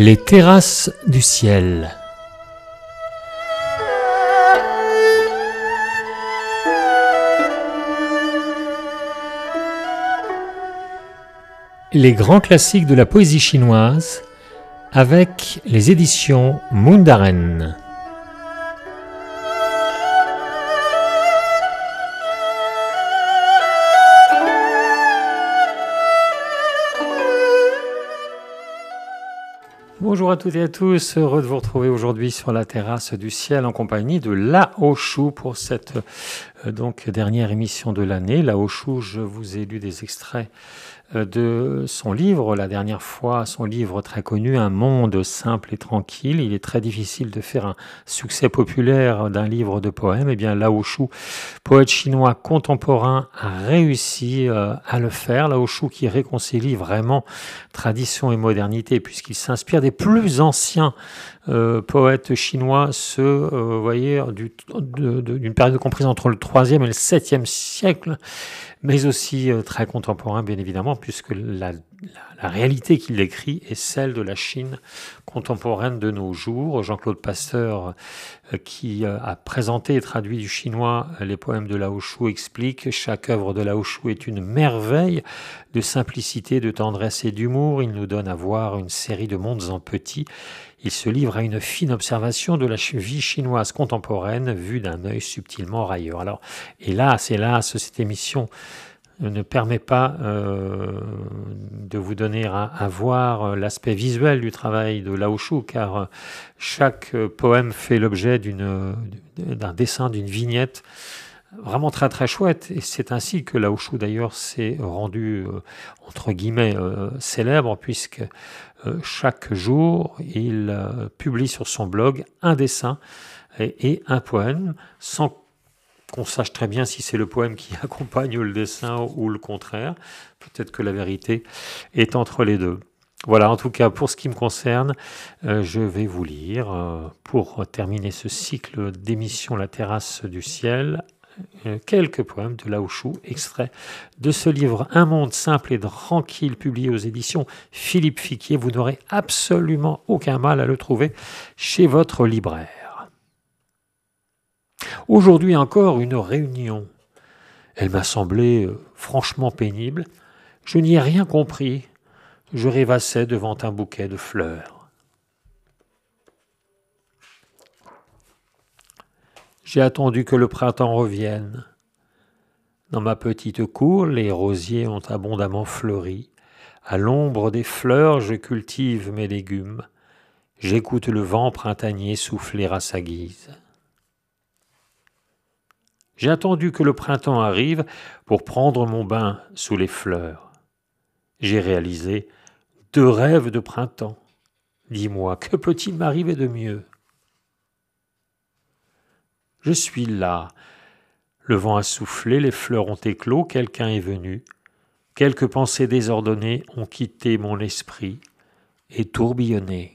Les terrasses du ciel. Les grands classiques de la poésie chinoise avec les éditions Mundaren. Bonjour à toutes et à tous, heureux de vous retrouver aujourd'hui sur la terrasse du ciel en compagnie de Lao Shu pour cette dernière émission de l'année. Lao Shu, je vous ai lu des extraits de son livre, la dernière fois, son livre très connu, Un monde simple et tranquille. Il est très difficile de faire un succès populaire d'un livre de poèmes. Eh bien, Lao Shu, poète chinois contemporain, a réussi à le faire. Lao Shu qui réconcilie vraiment tradition et modernité, puisqu'il s'inspire des plus anciens poètes chinois, d'une période comprise entre le 3e et le 7e siècle, mais aussi très contemporain, bien évidemment, puisque la réalité qu'il décrit est celle de la Chine contemporaine de nos jours. Jean-Claude Pasteur, qui a présenté et traduit du chinois les poèmes de Lao Shu, explique: chaque œuvre de Lao Shu est une merveille de simplicité, de tendresse et d'humour. Il nous donne à voir une série de mondes en petit. Il se livre à une fine observation de la vie chinoise contemporaine vue d'un œil subtilement railleur. Alors, hélas, cette émission ne permet pas de vous donner à voir l'aspect visuel du travail de Lao Shu, car chaque poème fait l'objet d'un dessin, d'une vignette vraiment très très chouette, et c'est ainsi que Lao Shu d'ailleurs s'est rendu entre guillemets célèbre, puisque chaque jour il publie sur son blog un dessin et un poème, sans qu'on sache très bien si c'est le poème qui accompagne le dessin ou le contraire. Peut-être que la vérité est entre les deux. Voilà, en tout cas, pour ce qui me concerne, je vais vous lire, pour terminer ce cycle d'émissions La terrasse du ciel, quelques poèmes de Lao Shu, extraits de ce livre Un monde simple et tranquille, publié aux éditions Philippe Ficquier. Vous n'aurez absolument aucun mal à le trouver chez votre libraire. Aujourd'hui encore, une réunion. Elle m'a semblé franchement pénible. Je n'y ai rien compris. Je rêvassais devant un bouquet de fleurs. J'ai attendu que le printemps revienne. Dans ma petite cour, les rosiers ont abondamment fleuri. À l'ombre des fleurs, je cultive mes légumes. J'écoute le vent printanier souffler à sa guise. J'ai attendu que le printemps arrive pour prendre mon bain sous les fleurs. J'ai réalisé 2 rêves de printemps. Dis-moi, que peut-il m'arriver de mieux ? Je suis là. Le vent a soufflé, les fleurs ont éclos, quelqu'un est venu. Quelques pensées désordonnées ont quitté mon esprit et tourbillonné.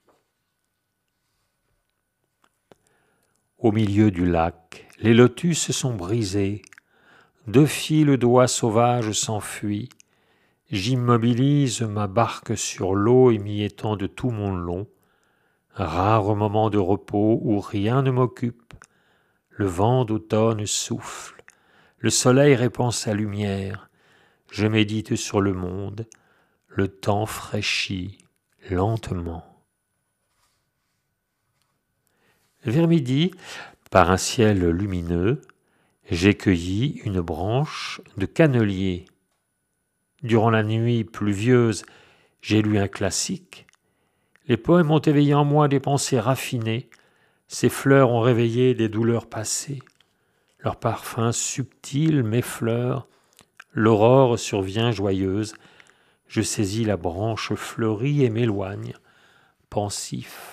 Au milieu du lac, les lotus se sont brisés. 2 fils d'oies sauvages s'enfuient. J'immobilise ma barque sur l'eau et m'y étends de tout mon long. Rare moment de repos où rien ne m'occupe. Le vent d'automne souffle. Le soleil répand sa lumière. Je médite sur le monde. Le temps fraîchit lentement. Vers midi, par un ciel lumineux, j'ai cueilli une branche de cannelier. Durant la nuit pluvieuse, j'ai lu un classique. Les poèmes ont éveillé en moi des pensées raffinées. Ces fleurs ont réveillé des douleurs passées. Leur parfum subtil m'effleure. L'aurore survient joyeuse. Je saisis la branche fleurie et m'éloigne, pensif.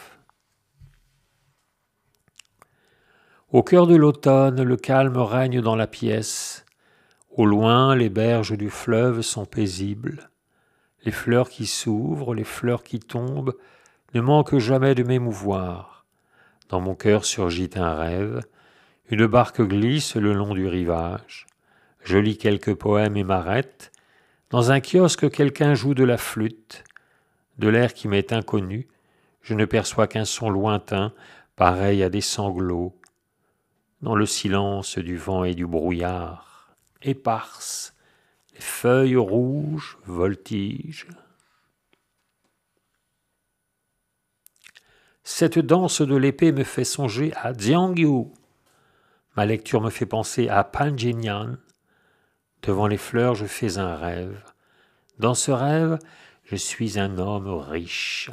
Au cœur de l'automne, le calme règne dans la pièce. Au loin, les berges du fleuve sont paisibles. Les fleurs qui s'ouvrent, les fleurs qui tombent, ne manquent jamais de m'émouvoir. Dans mon cœur surgit un rêve. Une barque glisse le long du rivage. Je lis quelques poèmes et m'arrête. Dans un kiosque, quelqu'un joue de la flûte. De l'air qui m'est inconnu, Je ne perçois qu'un son lointain, pareil à des sanglots, dans le silence du vent et du brouillard. Éparses, les feuilles rouges voltigent. Cette danse de l'épée me fait songer à Xiangyu. Ma lecture me fait penser à Panjinyan. Devant les fleurs, je fais un rêve. Dans ce rêve, je suis un homme riche.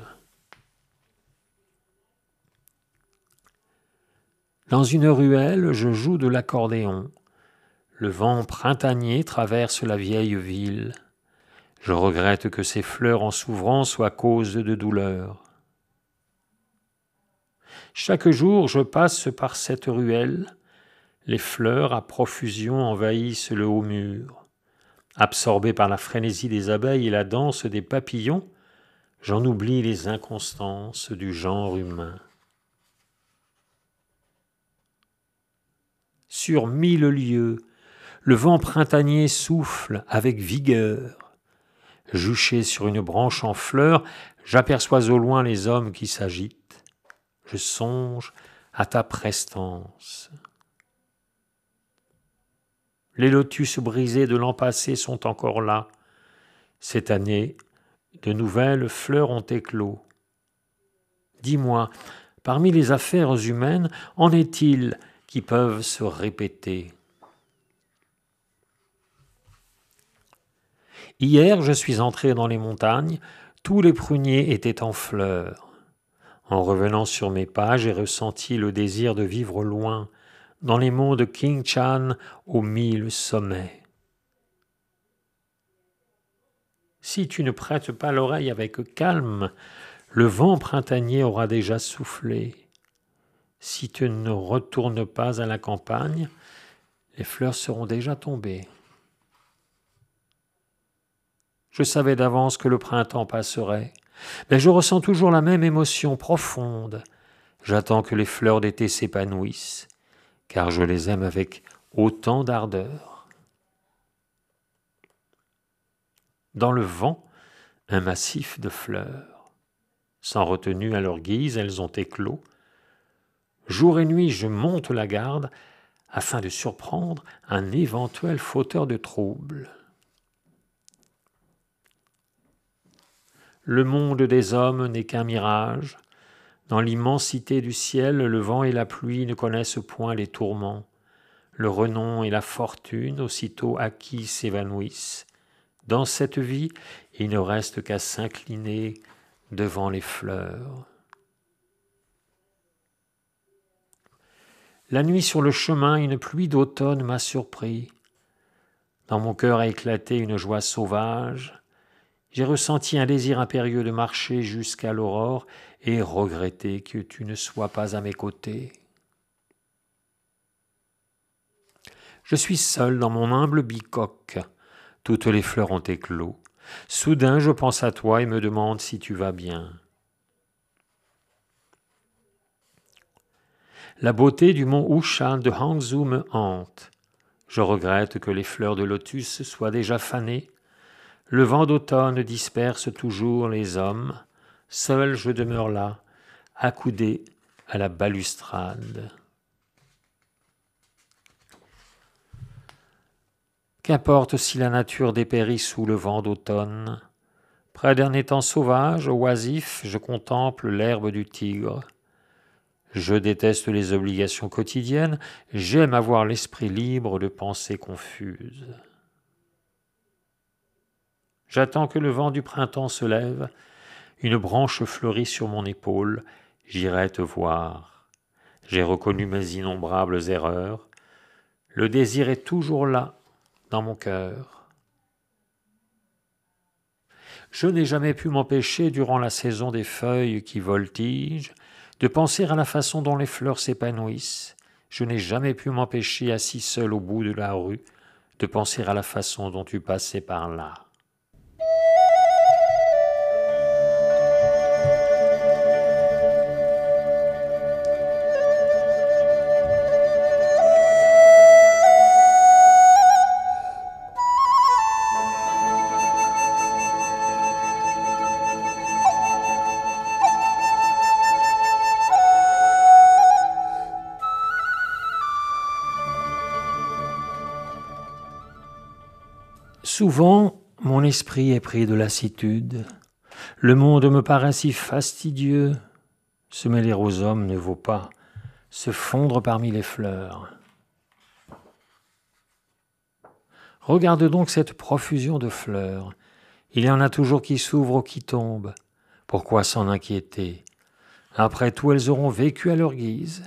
Dans une ruelle, je joue de l'accordéon. Le vent printanier traverse la vieille ville. Je regrette que ces fleurs en s'ouvrant soient cause de douleur. Chaque jour, je passe par cette ruelle. Les fleurs à profusion envahissent le haut mur. Absorbé par la frénésie des abeilles et la danse des papillons, j'en oublie les inconstances du genre humain. Sur 1000 lieues, le vent printanier souffle avec vigueur. Juché sur une branche en fleurs, j'aperçois au loin les hommes qui s'agitent. Je songe à ta prestance. Les lotus brisés de l'an passé sont encore là. Cette année, de nouvelles fleurs ont éclos. Dis-moi, parmi les affaires humaines, en est-il qui peuvent se répéter ? Hier, je suis entré dans les montagnes, tous les pruniers étaient en fleurs. En revenant sur mes pas, j'ai ressenti le désir de vivre loin, dans les monts de Qingchan aux 1000 sommets. Si tu ne prêtes pas l'oreille avec calme, le vent printanier aura déjà soufflé. Si tu ne retournes pas à la campagne, les fleurs seront déjà tombées. Je savais d'avance que le printemps passerait, mais je ressens toujours la même émotion profonde. J'attends que les fleurs d'été s'épanouissent, car je les aime avec autant d'ardeur. Dans le vent, un massif de fleurs. Sans retenue à leur guise, elles ont éclos. Jour et nuit, je monte la garde afin de surprendre un éventuel fauteur de troubles. Le monde des hommes n'est qu'un mirage. Dans l'immensité du ciel, le vent et la pluie ne connaissent point les tourments. Le renom et la fortune, aussitôt acquis, s'évanouissent. Dans cette vie, il ne reste qu'à s'incliner devant les fleurs. La nuit sur le chemin, une pluie d'automne m'a surpris. Dans mon cœur a éclaté une joie sauvage. J'ai ressenti un désir impérieux de marcher jusqu'à l'aurore et regretter que tu ne sois pas à mes côtés. Je suis seul dans mon humble bicoque. Toutes les fleurs ont éclos. Soudain, je pense à toi et me demande si tu vas bien. La beauté du mont Ushan de Hangzhou me hante. Je regrette que les fleurs de lotus soient déjà fanées. Le vent d'automne disperse toujours les hommes. Seul je demeure là, accoudé à la balustrade. Qu'importe si la nature dépérit sous le vent d'automne. Près d'un étang sauvage, oisif, je contemple l'herbe du tigre. Je déteste les obligations quotidiennes, j'aime avoir l'esprit libre de pensées confuses. J'attends que le vent du printemps se lève, une branche fleurit sur mon épaule, j'irai te voir. J'ai reconnu mes innombrables erreurs, le désir est toujours là, dans mon cœur. Je n'ai jamais pu m'empêcher, durant la saison des feuilles qui voltigent, de penser à la façon dont les fleurs s'épanouissent. Je n'ai jamais pu m'empêcher, assis seul au bout de la rue, de penser à la façon dont tu passais par là. Souvent, mon esprit est pris de lassitude. Le monde me paraît si fastidieux. Se mêler aux hommes ne vaut pas se fondre parmi les fleurs. Regarde donc cette profusion de fleurs. Il y en a toujours qui s'ouvrent ou qui tombent. Pourquoi s'en inquiéter? Après tout, elles auront vécu à leur guise.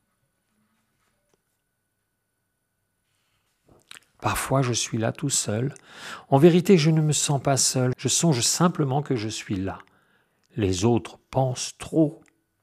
Parfois, je suis là tout seul. En vérité, je ne me sens pas seul. Je songe simplement que je suis là. Les autres pensent trop.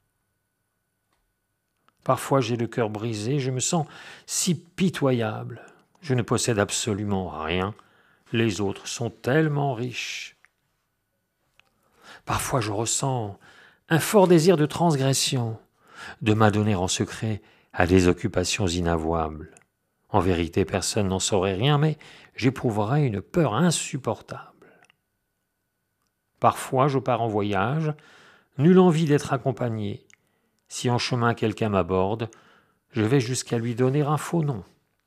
Parfois, j'ai le cœur brisé. Je me sens si pitoyable. Je ne possède absolument rien. Les autres sont tellement riches. Parfois, je ressens un fort désir de transgression, de m'adonner en secret à des occupations inavouables. En vérité, personne n'en saurait rien, mais j'éprouverais une peur insupportable. Parfois, je pars en voyage, nulle envie d'être accompagné. Si en chemin quelqu'un m'aborde, je vais jusqu'à lui donner un faux nom.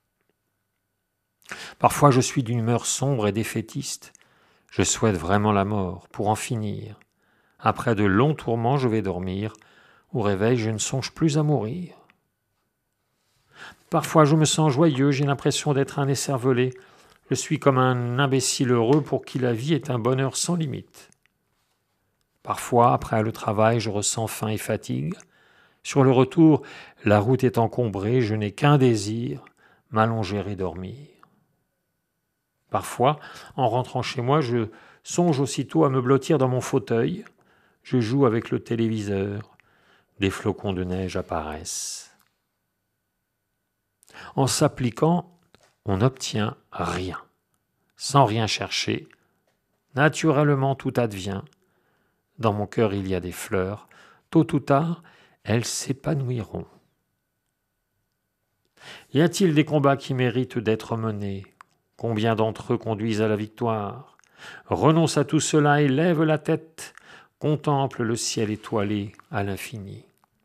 Parfois, je suis d'une humeur sombre et défaitiste. Je souhaite vraiment la mort, pour en finir. Après de longs tourments, je vais dormir. Au réveil, je ne songe plus à mourir. Parfois, je me sens joyeux, j'ai l'impression d'être un écervelé. Je suis comme un imbécile heureux pour qui la vie est un bonheur sans limite. Parfois, après le travail, je ressens faim et fatigue. Sur le retour, la route est encombrée, je n'ai qu'un désir, m'allonger et dormir. Parfois, en rentrant chez moi, je songe aussitôt à me blottir dans mon fauteuil. Je joue avec le téléviseur. Des flocons de neige apparaissent. En s'appliquant, on n'obtient rien. Sans rien chercher, naturellement tout advient. Dans mon cœur il y a des fleurs. Tôt ou tard, elles s'épanouiront. Y a-t-il des combats qui méritent d'être menés? Combien d'entre eux conduisent à la victoire? Renonce à tout cela et lève la tête. Contemple le ciel étoilé à l'infini.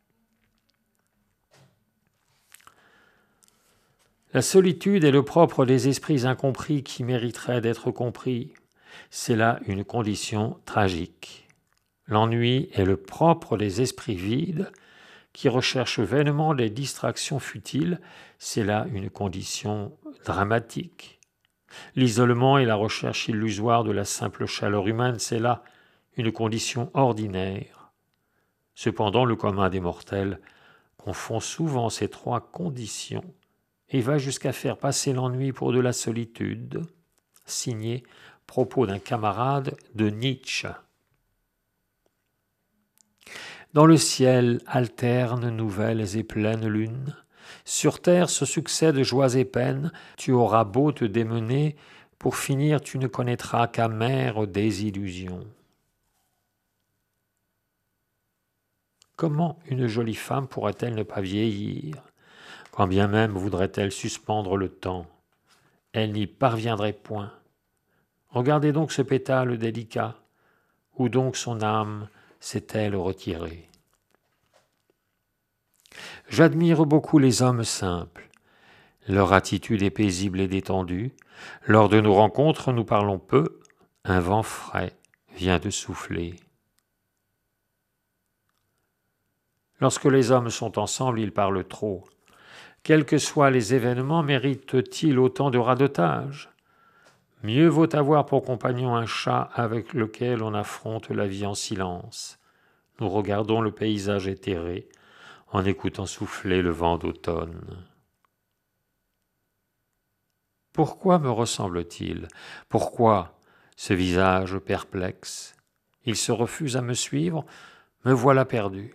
La solitude est le propre des esprits incompris qui mériteraient d'être compris. C'est là une condition tragique. L'ennui est le propre des esprits vides qui recherchent vainement les distractions futiles. C'est là une condition dramatique. L'isolement et la recherche illusoire de la simple chaleur humaine, c'est là une condition ordinaire. Cependant, le commun des mortels confond souvent ces trois conditions et va jusqu'à faire passer l'ennui pour de la solitude. Signé Propos d'un camarade de Nietzsche. Dans le ciel alternent nouvelles et pleines lunes. Sur terre se succèdent joies et peines. Tu auras beau te démener, pour finir tu ne connaîtras qu'amères désillusions. Comment une jolie femme pourrait-elle ne pas vieillir? Quand bien même voudrait-elle suspendre le temps, elle n'y parviendrait point. Regardez donc ce pétale délicat, où donc son âme s'est-elle retirée? J'admire beaucoup les hommes simples. Leur attitude est paisible et détendue. Lors de nos rencontres, nous parlons peu. Un vent frais vient de souffler. Lorsque les hommes sont ensemble, ils parlent trop. Quels que soient les événements, méritent-ils autant de radotage? Mieux vaut avoir pour compagnon un chat avec lequel on affronte la vie en silence. Nous regardons le paysage éthéré en écoutant souffler le vent d'automne. Pourquoi me ressemble-t-il? Pourquoi ce visage perplexe? Il se refuse à me suivre, me voilà perdu.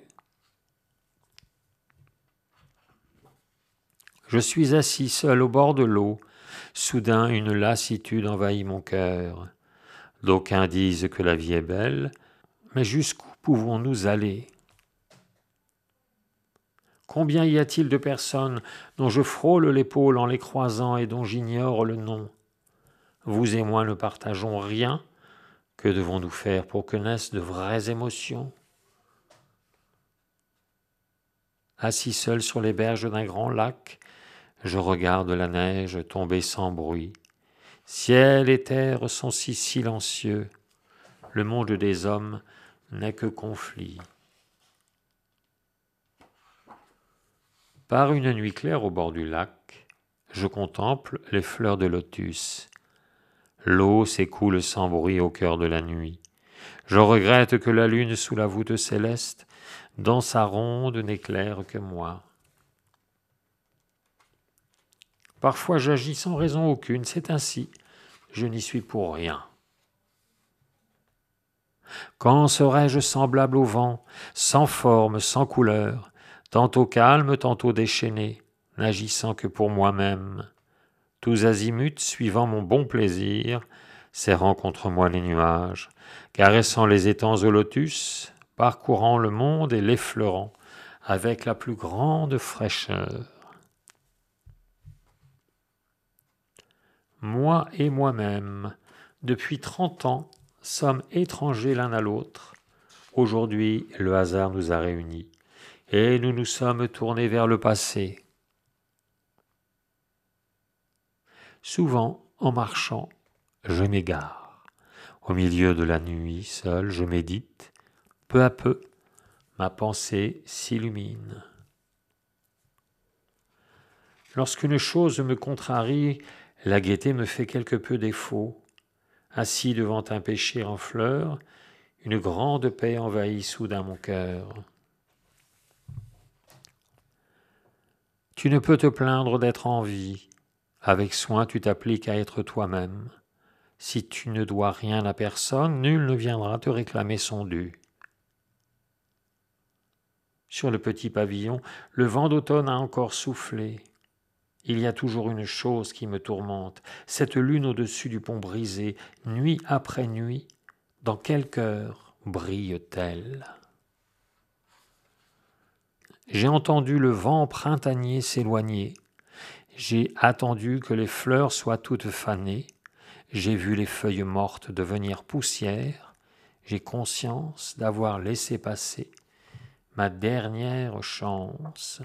Je suis assis seul au bord de l'eau. Soudain, une lassitude envahit mon cœur. D'aucuns disent que la vie est belle, mais jusqu'où pouvons-nous aller? Combien y a-t-il de personnes dont je frôle l'épaule en les croisant et dont j'ignore le nom? Vous et moi ne partageons rien. Que devons-nous faire pour que naissent de vraies émotions? Assis seul sur les berges d'un grand lac, je regarde la neige tomber sans bruit. Ciel et terre sont si silencieux, le monde des hommes n'est que conflit. Par une nuit claire au bord du lac, je contemple les fleurs de lotus. L'eau s'écoule sans bruit au cœur de la nuit. Je regrette que la lune sous la voûte céleste, dans sa ronde, n'éclaire que moi. Parfois j'agis sans raison aucune, c'est ainsi, je n'y suis pour rien. Quand serais-je semblable au vent, sans forme, sans couleur, tantôt calme, tantôt déchaîné, n'agissant que pour moi-même, tous azimuts suivant mon bon plaisir, serrant contre moi les nuages, caressant les étangs au lotus, parcourant le monde et l'effleurant avec la plus grande fraîcheur. Moi et moi-même, depuis 30 ans, sommes étrangers l'un à l'autre. Aujourd'hui, le hasard nous a réunis et nous nous sommes tournés vers le passé. Souvent, en marchant, je m'égare. Au milieu de la nuit, seul, je médite. Peu à peu, ma pensée s'illumine. Lorsqu'une chose me contrarie, la gaieté me fait quelque peu défaut. Assis devant un péché en fleurs, une grande paix envahit soudain mon cœur. Tu ne peux te plaindre d'être en vie. Avec soin, tu t'appliques à être toi-même. Si tu ne dois rien à personne, nul ne viendra te réclamer son dû. Sur le petit pavillon, le vent d'automne a encore soufflé. Il y a toujours une chose qui me tourmente, cette lune au-dessus du pont brisé, nuit après nuit, dans quel cœur brille-t-elle ? J'ai entendu le vent printanier s'éloigner, j'ai attendu que les fleurs soient toutes fanées, j'ai vu les feuilles mortes devenir poussière, j'ai conscience d'avoir laissé passer ma dernière chance.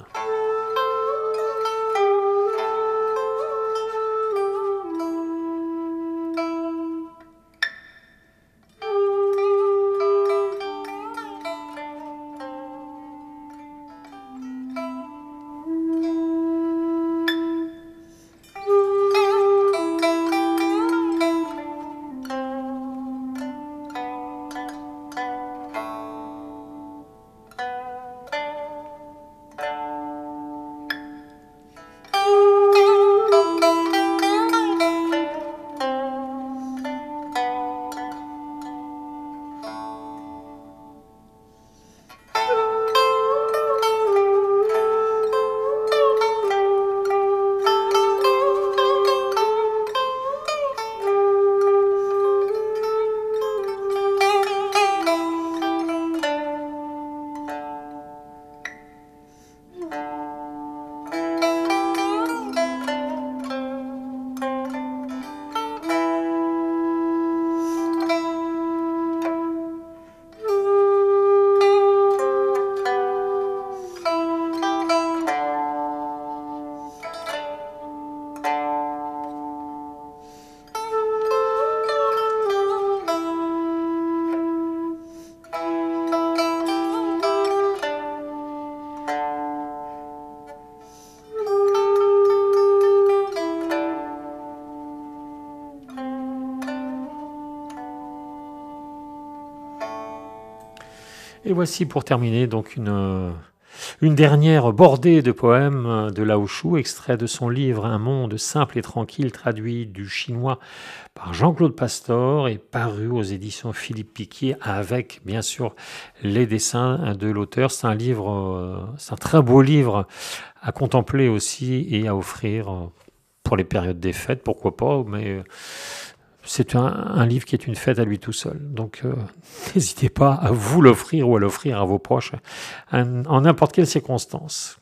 Et voici pour terminer donc une dernière bordée de poèmes de Lao Shu, extrait de son livre Un monde simple et tranquille, traduit du chinois par Jean-Claude Pastor et paru aux éditions Philippe Piquier avec bien sûr les dessins de l'auteur. C'est un très beau livre à contempler aussi et à offrir pour les périodes des fêtes, pourquoi pas, mais c'est un livre qui est une fête à lui tout seul. Donc n'hésitez pas à vous l'offrir ou à l'offrir à vos proches en n'importe quelle circonstance.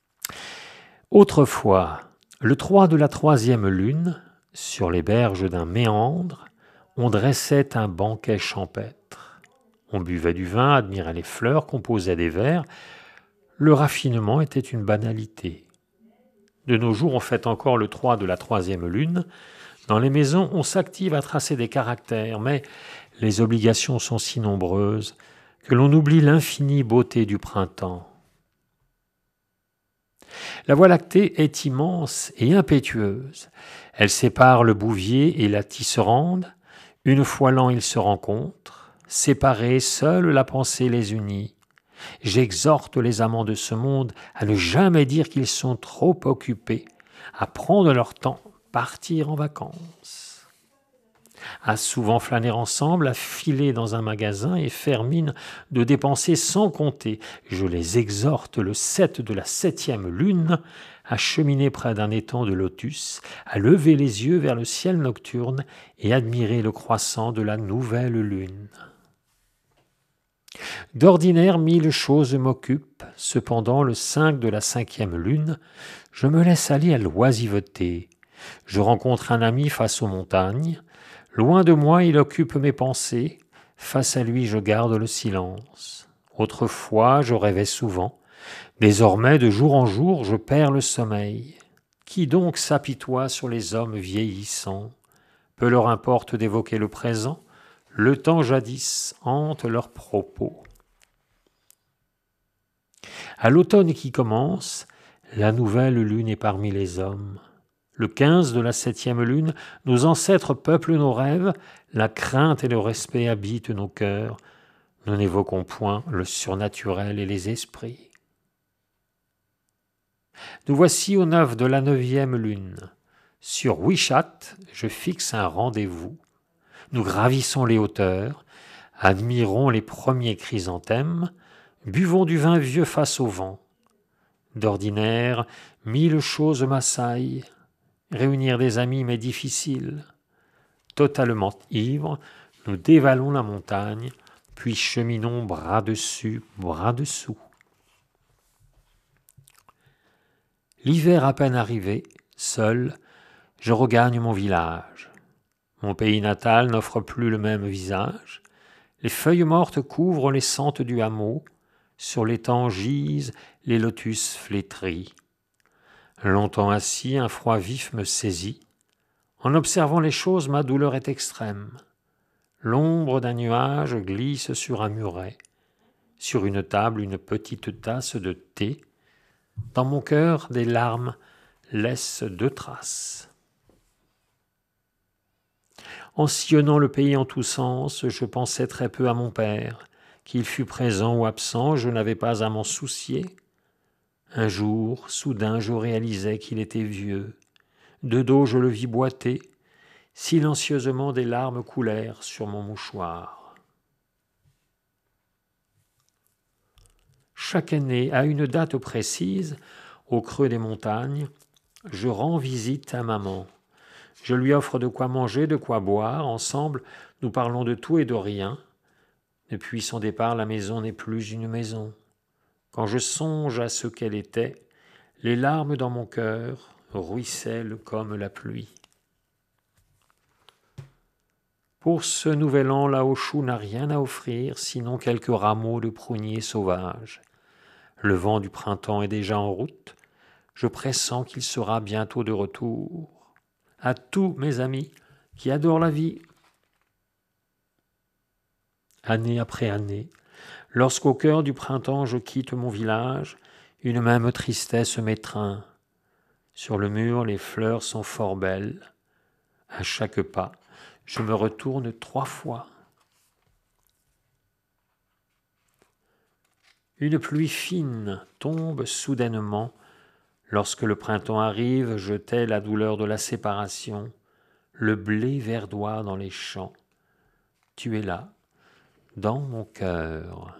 Autrefois, le 3 de la 3e lune, sur les berges d'un méandre, on dressait un banquet champêtre. On buvait du vin, admirait les fleurs, composait des vers. Le raffinement était une banalité. De nos jours, on fête encore le 3 de la 3e lune, Dans les maisons, on s'active à tracer des caractères, mais les obligations sont si nombreuses que l'on oublie l'infinie beauté du printemps. La Voie lactée est immense et impétueuse. Elle sépare le bouvier et la tisserande. Une fois l'an, ils se rencontrent. Séparés, seule la pensée les unit. J'exhorte les amants de ce monde à ne jamais dire qu'ils sont trop occupés, à prendre leur temps, partir en vacances. À souvent flâner ensemble, à filer dans un magasin et faire mine de dépenser sans compter. Je les exhorte le 7 de la 7e lune à cheminer près d'un étang de lotus, à lever les yeux vers le ciel nocturne et admirer le croissant de la nouvelle lune. D'ordinaire, 1000 choses m'occupent, cependant le 5 de la 5e lune, je me laisse aller à l'oisiveté. Je rencontre un ami face aux montagnes. Loin de moi, il occupe mes pensées. Face à lui, je garde le silence. Autrefois, je rêvais souvent. Désormais, de jour en jour, je perds le sommeil. Qui donc s'apitoie sur les hommes vieillissants? Peu leur importe d'évoquer le présent. Le temps jadis hante leurs propos. À l'automne qui commence, la nouvelle lune est parmi les hommes. Le 15 de la 7e lune, nos ancêtres peuplent nos rêves, la crainte et le respect habitent nos cœurs. Nous n'évoquons point le surnaturel et les esprits. Nous voici au 9 de la 9e lune. Sur Wichat, je fixe un rendez-vous. Nous gravissons les hauteurs, admirons les premiers chrysanthèmes, buvons du vin vieux face au vent. D'ordinaire, 1000 choses m'assaillent. Réunir des amis m'est difficile. Totalement ivres, nous dévalons la montagne, puis cheminons bras dessus, bras dessous. L'hiver à peine arrivé, seul, je regagne mon village. Mon pays natal n'offre plus le même visage. Les feuilles mortes couvrent les sentes du hameau. Sur l'étang gisent les lotus flétris. Longtemps assis, un froid vif me saisit. En observant les choses, ma douleur est extrême. L'ombre d'un nuage glisse sur un muret. Sur une table, une petite tasse de thé. Dans mon cœur, des larmes laissent 2 traces. En sillonnant le pays en tous sens, je pensais très peu à mon père. Qu'il fût présent ou absent, je n'avais pas à m'en soucier. Un jour, soudain, je réalisais qu'il était vieux. De dos, je le vis boiter. Silencieusement, des larmes coulèrent sur mon mouchoir. Chaque année, à une date précise, au creux des montagnes, je rends visite à maman. Je lui offre de quoi manger, de quoi boire. Ensemble, nous parlons de tout et de rien. Depuis son départ, la maison n'est plus une maison. Quand je songe à ce qu'elle était, les larmes dans mon cœur ruissellent comme la pluie. Pour ce nouvel an, Laoshu n'a rien à offrir, sinon quelques rameaux de pruniers sauvages. Le vent du printemps est déjà en route. Je pressens qu'il sera bientôt de retour. À tous mes amis qui adorent la vie. Année après année, lorsqu'au cœur du printemps je quitte mon village, une même tristesse m'étreint. Sur le mur, les fleurs sont fort belles. À chaque pas, je me retourne 3 fois. Une pluie fine tombe soudainement. Lorsque le printemps arrive, je tais la douleur de la séparation. Le blé verdoie dans les champs. Tu es là, dans mon cœur.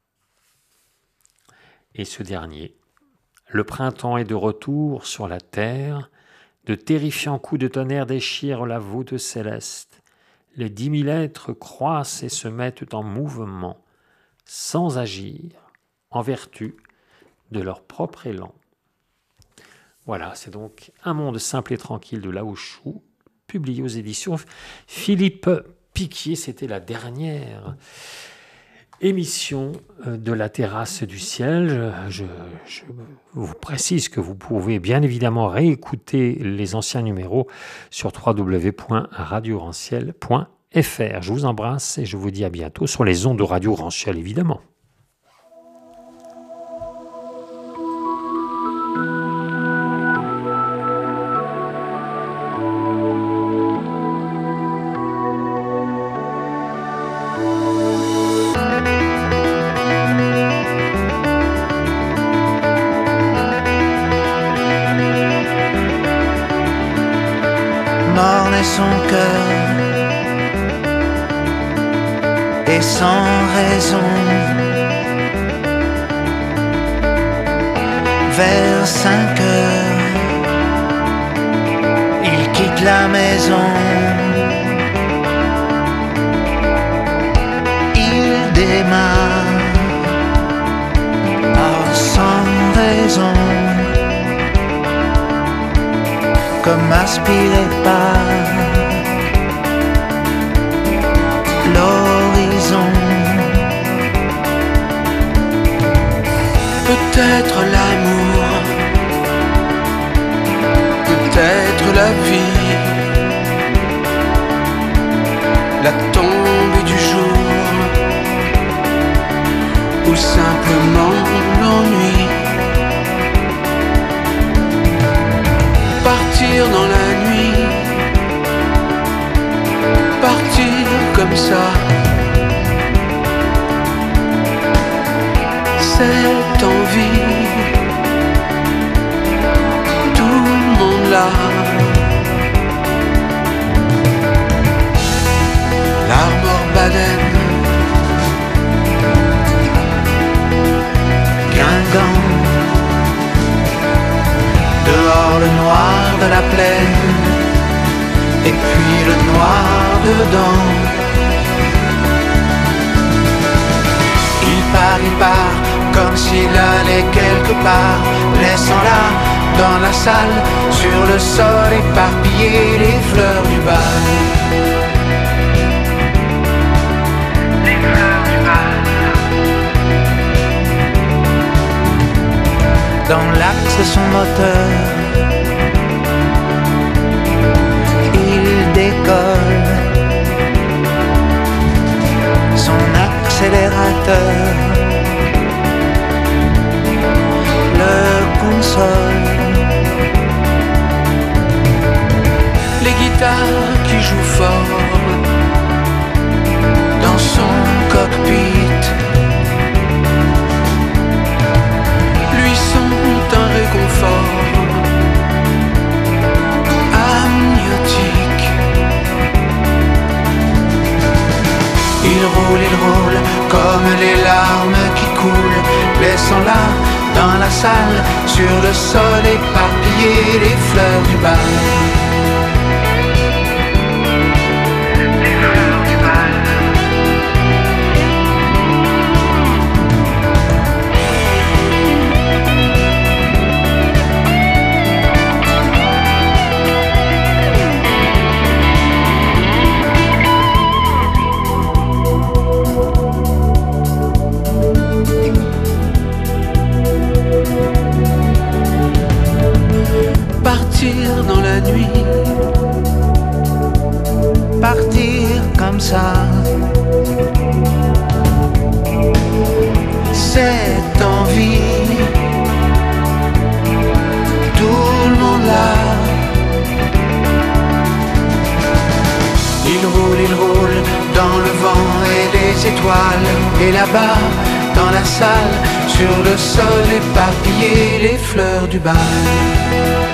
Et ce dernier, le printemps est de retour sur la terre, de terrifiants coups de tonnerre déchirent la voûte céleste, les 10 000 êtres croissent et se mettent en mouvement, sans agir, en vertu de leur propre élan. Voilà, c'est donc Un monde simple et tranquille de Laoshu, publié aux éditions Philippe Piquier, c'était la dernière Émission de la terrasse du ciel. Je vous précise que vous pouvez bien évidemment réécouter les anciens numéros sur www.radioranciel.fr. Je vous embrasse et je vous dis à bientôt sur les ondes de Radio Ranciel évidemment. Son cœur et sans raison vers 5 heures il quitte la maison, il démarre sans raison, comme aspiré par l'horizon. Peut-être l'amour, peut-être la vie, la tombée du jour, ou simplement l'ennui. Partir dans la nuit, partir comme ça, cette envie, tout le monde là. L'Armor Baden, Guingamp, dehors le noir de la plaine, et puis le noir dedans. Il part, comme s'il allait quelque part, laissant là, dans la salle, sur le sol éparpillé, les fleurs du bal. Les fleurs du bal. Dans l'axe son moteur, il décolle, son accélérateur le console. Les guitares qui jouent fort dans son cockpit lui sont un réconfort amniotique. Il roule comme les larmes qui coulent, laissant là, dans la salle, sur le sol éparpillé, les fleurs du bal. Les fleurs du bal. Partir dans la nuit, partir comme ça, cette envie, tout le monde là. Il roule dans le vent et les étoiles, et là-bas, dans la salle, sur le sol éparpillé, les fleurs du bal.